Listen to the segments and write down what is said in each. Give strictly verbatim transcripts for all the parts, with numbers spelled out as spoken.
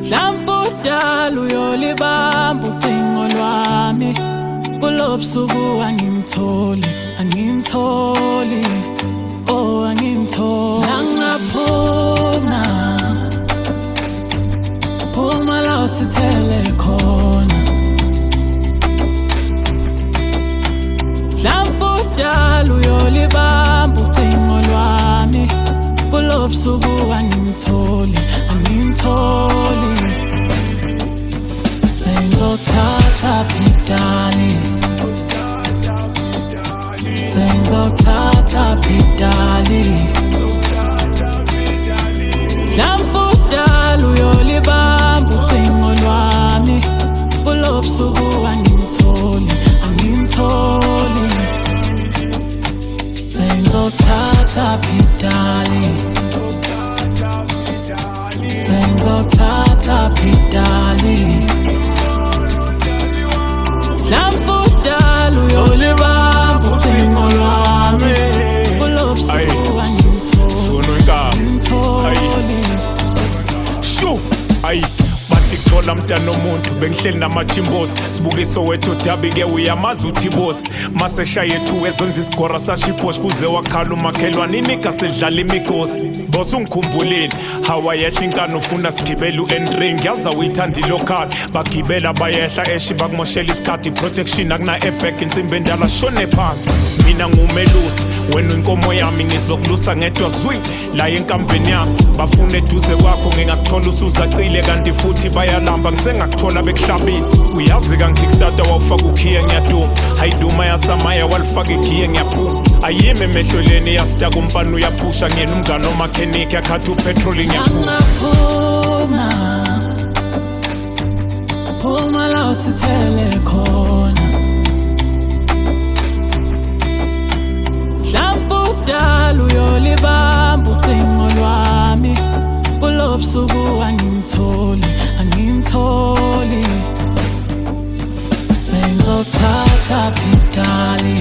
Dlampu uyolibamba ucingo lwami kulobusuku angimtholi angimtholi oh angimtholi langaphuma phuma la usithele khona Dlampu uyolibamba ucingo lwami kulobusuku angimtholi angimtholi Sengizothatha phidali Sengizothatha phidali Dlampu uyolibamba ucingo lwami kulobusuku angimtholi angimtholi Sengizothatha phidali Sengizothatha phidali Dlampu uyolibamba ucingo lwami kulobusuku angimtholi Shu ay bathi kuthola mntana omuntu bengihleli namachimbosi sibukiso wethu dabi ke uyamazi uthi boss mase shaye two ezonza isigora sashiphosh kuze wakhala umakhelwane inika sedlala imikosi boss ungikhumbuleni hawayehla inkani ufuna sigibela uentring yaza uyithanda local bagibela bayehla eshi bakumoshela isikhathi protection akuna airbag insimbi endala shone phansi mina ngumelusi wena inkomo yami ngizokulusa ngedwa zwi la enkambeni yami bafuna eduze kwakho ngingakuthola usuzacile kanti futhi bayalamba ngisengakuthola bekuhlabini uyazi ka Kickstarter wawufaka ukhiye ngiyaduma hayiduma yasamaya walifaka ikhiye ngiyaphuma ayime emehloleni yasita kumfana uyaphusha ngena umngane omechanic yakhatha upetrol ngiyafuna phuma phuma la usithele khona Dlampu uyolibamba ucingo lwami kulobusuku angimtholi angimtholi Sengizothatha phidali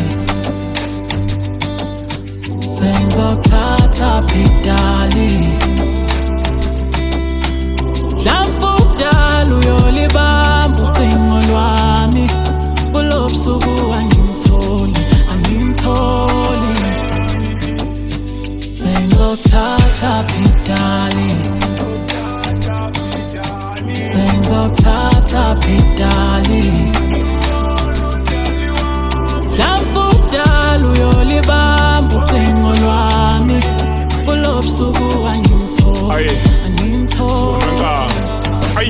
Sengizothatha phidali Dlampu uyolibamba ucingo lwami kulobusuku angimtholi angimtholi Sengizothatha phidali Sengizothatha phidali Dlampu uyolibamba ucingo lwami kulobusuku angimtholi angimtholi ay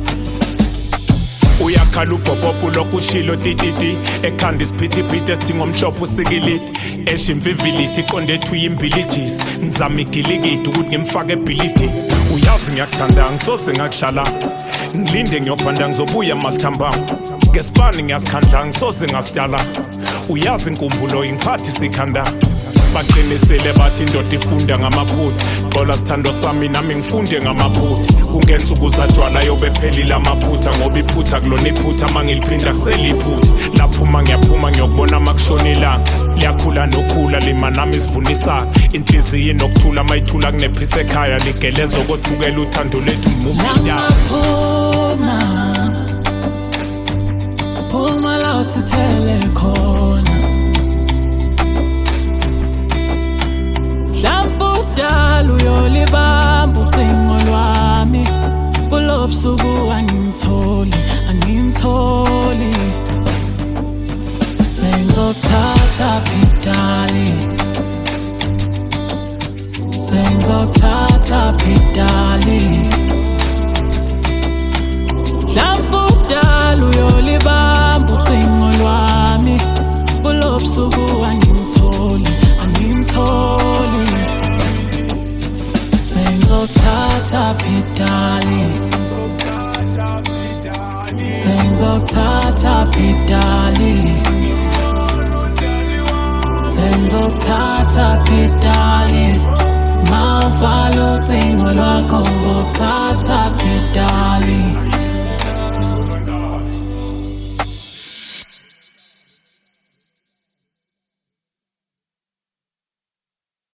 uyakhala ubhobhobho lokushilo tititi ekhanda isiphithiphithi esidinga omhlophe usikiliti eshimviviliti iqonde ethu yimbilligis ngizama igilikidi ukuthi ngimfake ebhilidi uyazi ngiyakuthanda ngisoze ngakuhlala ngilinde ngiyophanda ngizobuya malithambama ngesibani ngiyazikhandla ngisoze ngasidala uyazi inkumbulo ingiphathi sikhanda baqinisele bathi indoda ifunda ngamaphutha xola sithando sami nami ngifunde ngamaphutha kungenza ukuzajwala yobephelile amaphutha ngoba iphutha kulona iphutha mangiliphinda kuseliphutha lapho mangiyaphuma ngiyokubona makushonilanga liyakhula nokhula lima nami sivunisa inhliziyo nokuthula mayithula kunephisa ekhaya ligelezo kothukela uthando lethu movie ya phuma phuma la usithele khona Dlampu uyolibamba ucingo lwami kulobusuku angimtholi angimtholi Sengizothatha phidali Sengizothatha phidali Dlampu uyolibamba ucingo lwami kulobusuku angimtholi angimtholi Sengizothatha phidali Sengizothatha phidali Sengizothatha phidali Mavala ucingo lwakho ngizothatha phidali